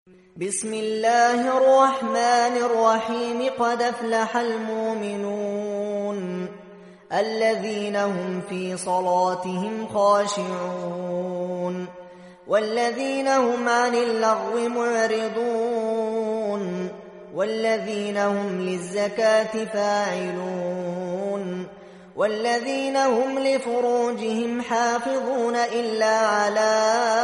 بسم الله الرحمن الرحيم. قد أفلح المؤمنون الذين هم في صلاتهم خاشعون والذين هم عن اللغو معرضون والذين هم للزكاة فاعلون والذين هم لفروجهم حافظون إلا على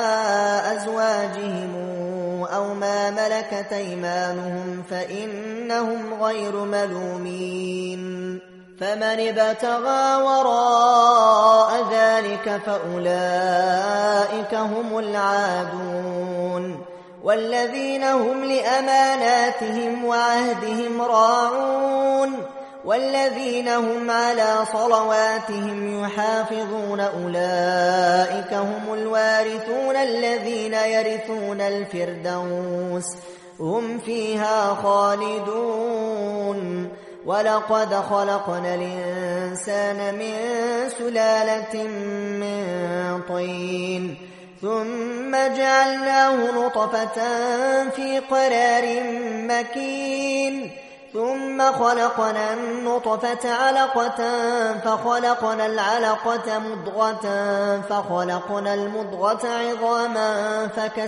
أزواجهم أو ما ملكت أيمانهم فإنهم غير ملومين. فمن ابتغى وراء ذلك فأولئك هم العادون والذين هم لأماناتهم وعهدهم راعون والذين هم على صلواتهم يحافظون أولئك هم الوارثون الذين يرثون الفردوس هم فيها خالدون. ولقد خلقنا الإنسان من سلالة من طين ثم جعلناه نطفة في قرار مكين ثم خلقنا النطفة علقة فخلقنا العلقة مضغة فخلقنا المضغة عظاما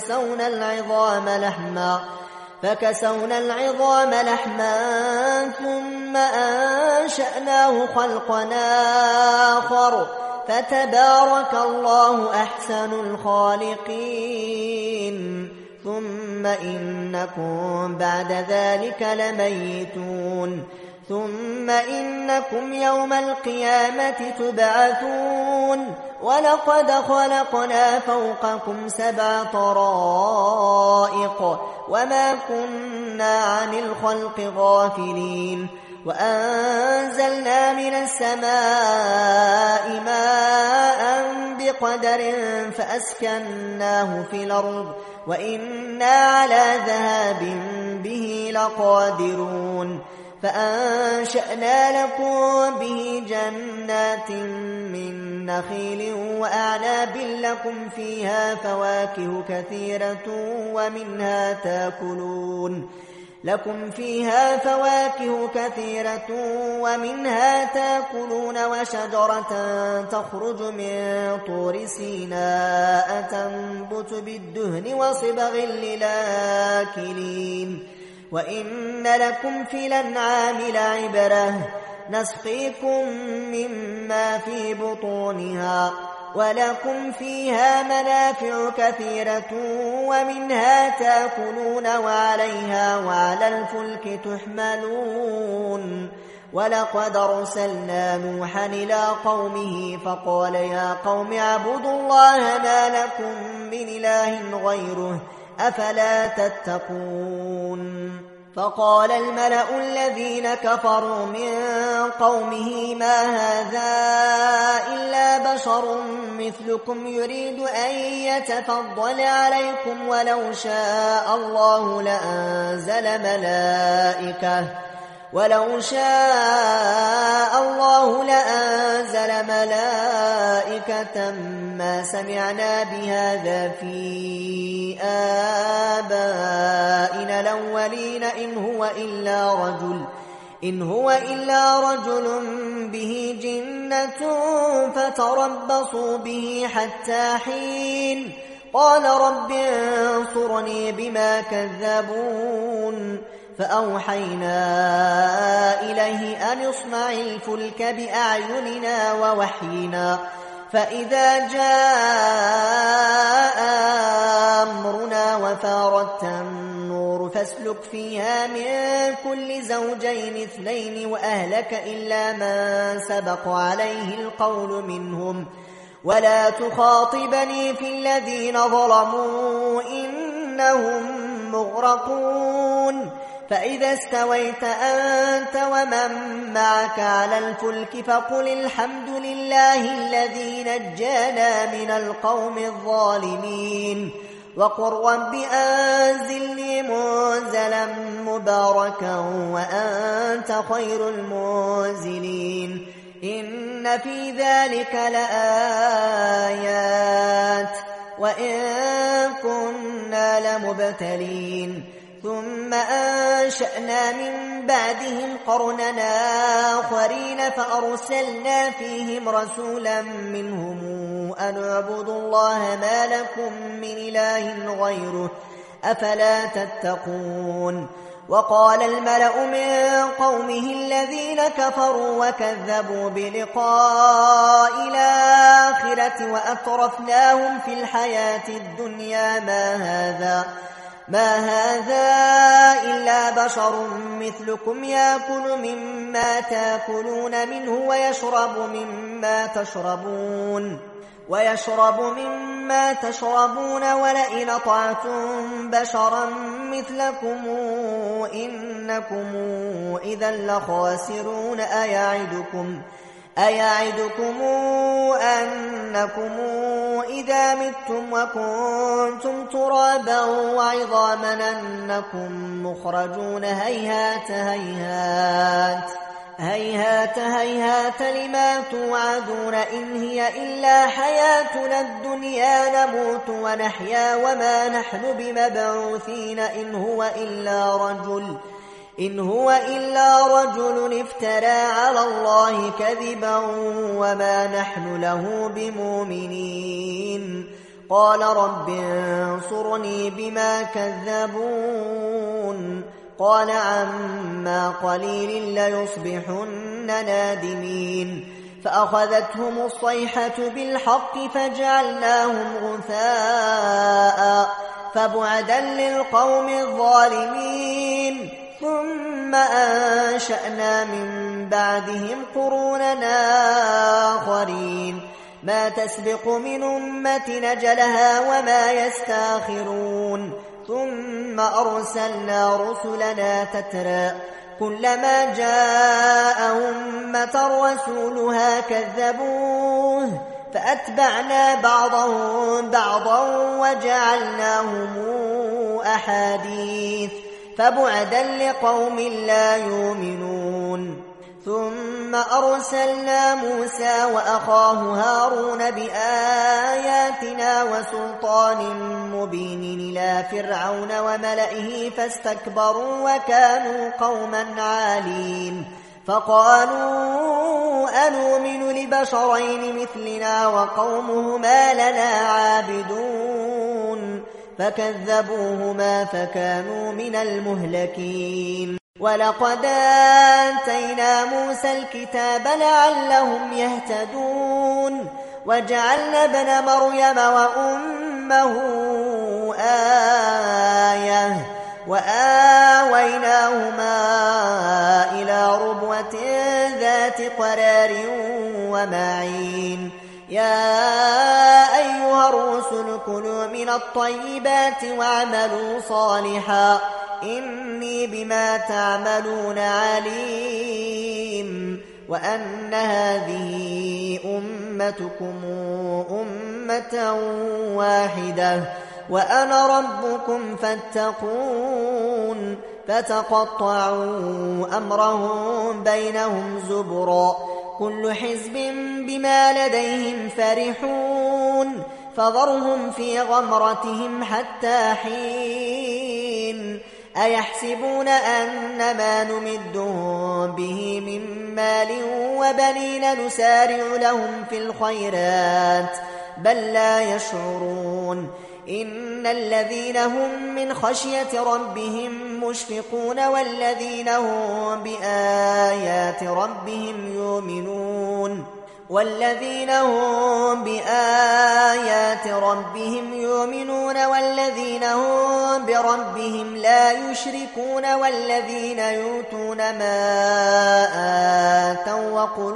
فكسونا العظام لحما ثم أنشأناه خلقا آخر فتبارك الله أحسن الخالقين. ثم إنكم بعد ذلك لميتون ثم إنكم يوم القيامة تبعثون. ولقد خلقنا فوقكم 7 طرائق وما كنا عن الخلق غافلين وأنزلنا من السماء ماء بقدر فأسكناه في الأرض وإنا على ذهاب به لقادرون. فأنشأنا لكم به جنات من نخيل وأعناب لكم فيها فواكه كثيرة ومنها تاكلون وشجرة تخرج من طور سيناء تنبت بالدهن وصبغ للآكلين. وإن لكم في الأنعام لعبرة نسقيكم مما في بطونها ولكم فيها منافع كثيرة ومنها تأكلون وعليها وعلى الفلك تحملون. ولقد أرسلنا نوحا إلى قومه فقال يا قوم اعبدوا الله ما لكم من إله غيره أفلا تتقون. فقال الملأ الذين كفروا من قومه ما هذا إلا بشر مثلكم يريد أن يتفضل عليكم ولو شاء الله لأنزل ملائكة ما سمعنا بهذا في آبائنا الأولين إن هو إلا رجل به جنة فتربصوا به حتى حين. قال رب انصرني بما كذبون. فأوحينا إليه أن اصنع الفلك بأعيننا ووحينا فإذا جاء أمرنا وفارت النور فاسلك فيها من كل زوجين 2 وأهلك إلا من سبق عليه القول منهم ولا تخاطبني في الذين ظلموا إنهم مغرقون. فإذا استويت أنت ومن معك على الفلك فقل الحمد لله الذي نجانا من القوم الظالمين وقل رب أنزلني منزلا مباركا وأنت خير المنزلين. إن في ذلك لآيات وإن كنا لمبتلين ثم أنشأنا من بعدهم قرننا آخرين فأرسلنا فيهم رسولا منهم أن اعبدوا الله ما لكم من إله غيره أفلا تتقون وقال الملأ من قومه الذين كفروا وكذبوا بلقاء الآخرة وأترفناهم في الحياة الدنيا ما هذا إلا بشر مثلكم يأكل مما تأكلون منه ويشرب مما تشربون ولئن أطعتم بشرا مثلكم إنكم إذا لخاسرون أيعدكم أنكم إذا متم وكنتم ترابا وعظاما أنكم مخرجون هيهات لما توعدون إن هي إلا حياتنا الدنيا نموت ونحيا وما نحن بمبعوثين إن هو إلا رجل افترى على الله كذبا وما نحن له بمؤمنين قال رب انصرني بما كذبون قال عما قليل ليصبحن نادمين فأخذتهم الصيحة بالحق فجعلناهم غثاء فبعدا للقوم الظالمين ثم أنشأنا من بعدهم قروننا آخرين ما تسبق من أمة نجلها وما يستاخرون ثم أرسلنا رسلنا تترى كلما جاء أمة رسولها كذبوه فأتبعنا بعضهم بعضا وجعلناهم أحاديث فبعدا لقوم لا يؤمنون ثم أرسلنا موسى وأخاه هارون بآياتنا وسلطان مبين إلى فرعون وملئه فاستكبروا وكانوا قوما عالين فقالوا أنؤمن لبشرين مثلنا وقومهما لنا عابدون فكذبوهما فكانوا من المهلكين ولقد آتينا موسى الكتاب لعلهم يهتدون وجعلنا ابن مريم وأمه آية وآويناهما إلى ربوة ذات قرار ومعين يا أيها الرسل كلوا من الطيبات واعملوا صالحا إني بما تعملون عليم وأن هذه أمتكم أمة واحدة وأنا ربكم فاتقون فتقطعوا أمرهم بينهم زبرا كل حزب بما لديهم فرحون فذرهم في غمرتهم حتى حين أيحسبون أن ما نمدهم به من مال وبنين نسارع لهم في الخيرات بل لا يشعرون إن الذين هم من خشية ربهم مشفقون والذين هم بآيات ربهم يؤمنون والذين هم بربهم لا يشركون والذين يؤتون ما آتوا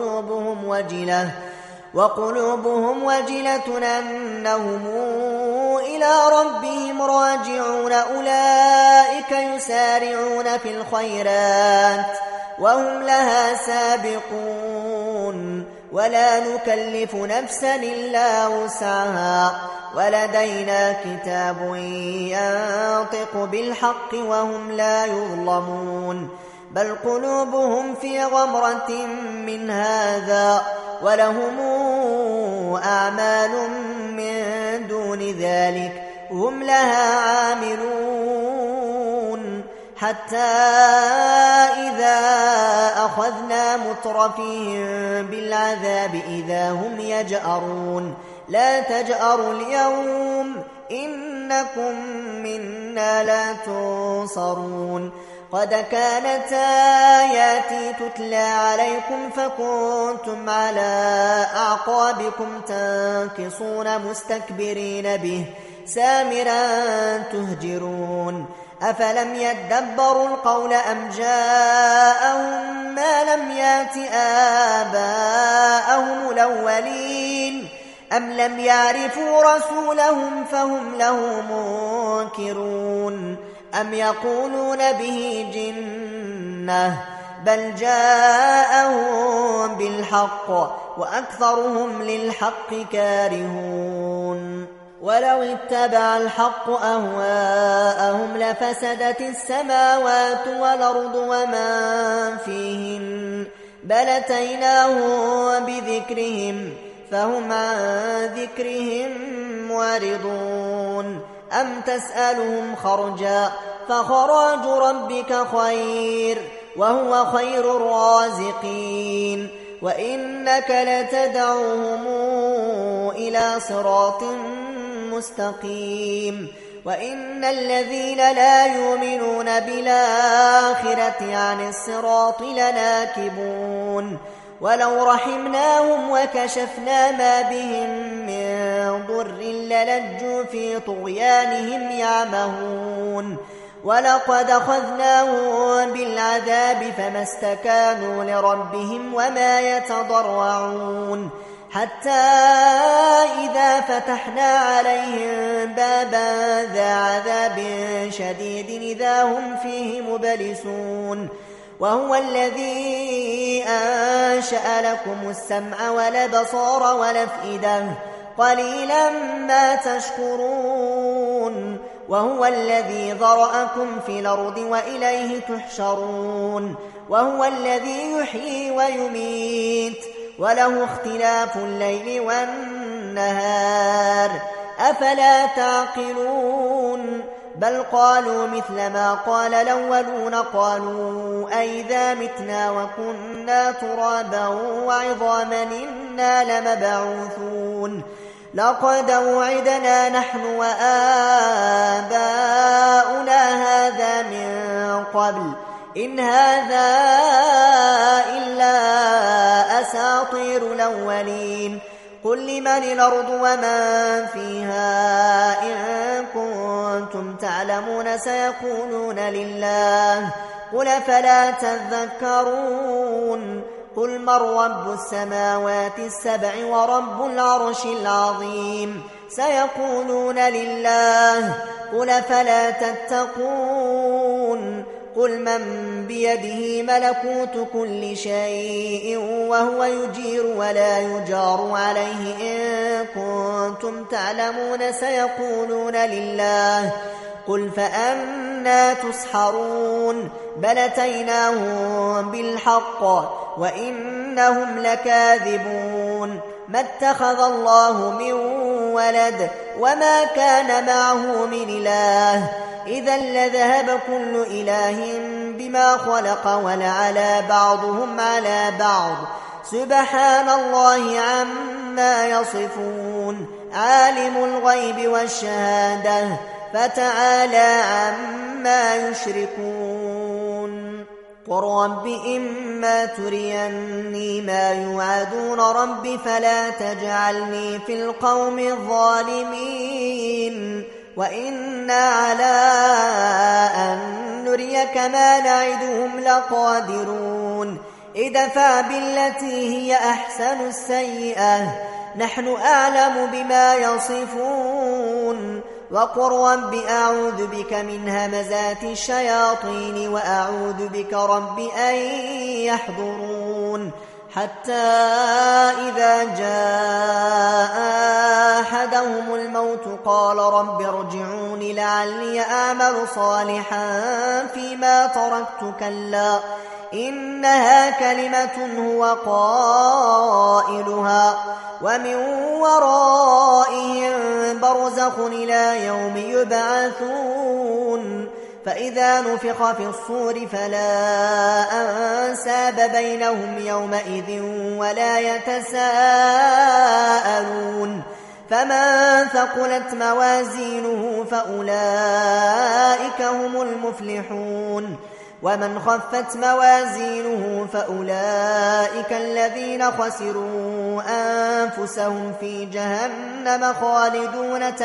وقلوبهم وجلة أنهم إلى ربهم راجعون أولئك يسارعون في الخيرات وهم لها سابقون ولا نكلف نفسا إلا وسعها ولدينا كتاب ينطق بالحق وهم لا يظلمون بل قلوبهم في غمرة من هذا ولهم أعمال من دون ذلك هم لها عاملون حتى إذا أخذنا مترفيهم بالعذاب إذا هم يجأرون لا تجأروا اليوم إنكم منا لا تنصرون قد كانت آياتي تتلى عليكم فكنتم على أعقابكم تنكصون مستكبرين به سامرا تهجرون أفلم يدبروا القول أم جاءهم ما لم يات آباءهم الأولين أم لم يعرفوا رسولهم فهم له منكرون أم يقولون به جنة بل جاءهم بالحق وأكثرهم للحق كارهون ولو اتبع الحق أهواءهم لفسدت السماوات والأرض ومن فيهن بل أتيناهم بذكرهم فهم عن ذكرهم معرضون أم تسألهم خرجا فخراج ربك خير وهو خير الرازقين وإنك لتدعوهم إلى صراط مستقيم وإن الذين لا يؤمنون بالآخرة عن الصراط لناكبون ولو رحمناهم وكشفنا ما بهم من ضر للجوا في طغيانهم يعمهون ولقد أخذناهم بالعذاب فما استكانوا لربهم وما يتضرعون حتى إذا فتحنا عليهم بابا ذا عذاب شديد إذا هم فيه مبلسون وهو الذي أنشأ لكم السمع والأبصار والأفئدة قليلا ما تشكرون وهو الذي ذرأكم في الأرض وإليه تحشرون وهو الذي يحيي ويميت وله اختلاف الليل والنهار أفلا تعقلون بل قالوا مثل ما قال الأولون قالوا أئذا متنا وكنا ترابا وعظاما إنا لمبعوثون لقد وعدنا نحن وآباؤنا هذا من قبل إن هذا إلا أساطير الأولين قل لمن الأرض ومن فيها إن كنتم تعلمون سيقولون لله قل فلا تذكرون قل من رب السماوات السبع ورب العرش العظيم سيقولون لله قل فلا تتقون قل من بيده ملكوت كل شيء وهو يجير ولا يجار عليه إن كنتم تعلمون سيقولون لله قل فأنا تسحرون بل أتيناهم بالحق وإنهم لكاذبون ما اتخذ الله من ولد وما كان معه من إله إذا لذهب كل إله بما خلق ولعلى بعضهم على بعض سبحان الله عما يصفون عالم الغيب والشهادة فتعالى عما يشركون قل رب إما تريني ما يوعدون رب فلا تجعلني في القوم الظالمين وإنا على أن نريك ما نعدهم لقادرون ادفع بالتي هي أحسن السيئة نحن أعلم بما يصفون وقل رب أعوذ بك من همزات الشياطين وأعوذ بك رب أن يحضرون حتى إذا جاء أحدهم الموت قال رب ارجعون لعلي أعمل صالحا فيما تركت كلا إنها كلمة هو قائلها ومن ورائهم برزخ إلى يوم يبعثون فإذا نفخ في الصور فلا أنساب بينهم يومئذ ولا يتساءلون فمن ثقلت موازينه فأولئك هم المفلحون ومن خفت موازينه فأولئك الذين خسروا أنفسهم في جهنم خالدون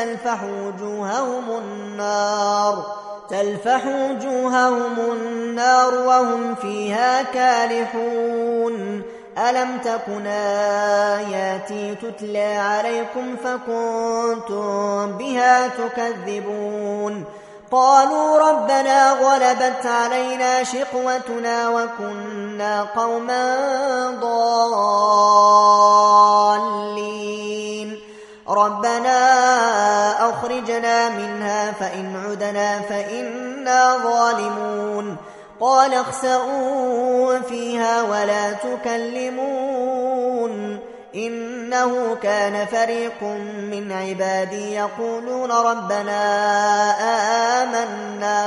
تلفح وجوههم النار وهم فيها كالحون ألم تكن آياتي تتلى عليكم فكنتم بها تكذبون قالوا ربنا غلبت علينا شقوتنا وكنا قوما ضالين ربنا أخرجنا منها فإن عدنا فإنا ظالمون قال اخسئوا فيها ولا تكلمون إنه كان فريق من عبادي يقولون ربنا آمنا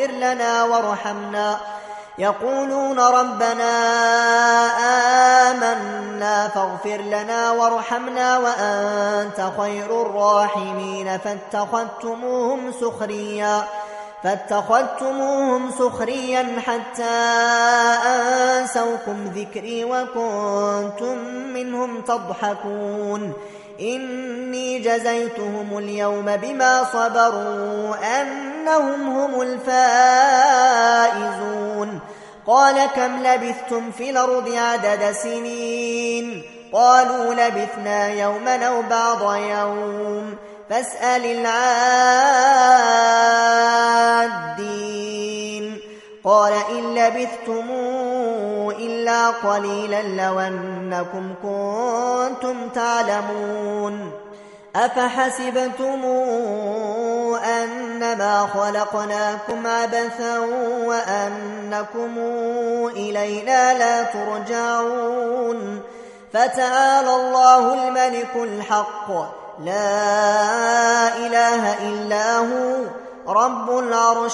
فاغفر لنا وارحمنا وأنت خير الراحمين فاتخذتموهم سخريا حتى أنسوكم ذكري وكنتم منهم تضحكون إني جزيتهم اليوم بما صبروا أنهم هم الفائزون قال كم لبثتم في الأرض عدد سنين قالوا لبثنا يوما أو بعض يوم فاسأل العادين قال إن لبثتم إلا قليلا لو أنكم كنتم تعلمون أفحسبتم أنما خلقناكم عبثا وأنكم إلينا لا ترجعون فتعالى الله الملك الحق لا إله إلا هو رب العرش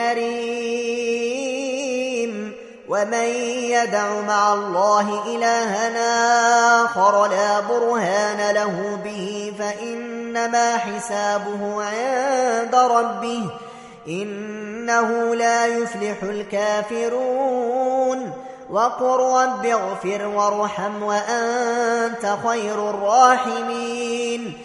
الكريم ومن يدع مع الله إلها آخر لا برهان له به فإنما حسابه عند ربه إنه لا يفلح الكافرون وقل رب اغفر وارحم وأنت خير الراحمين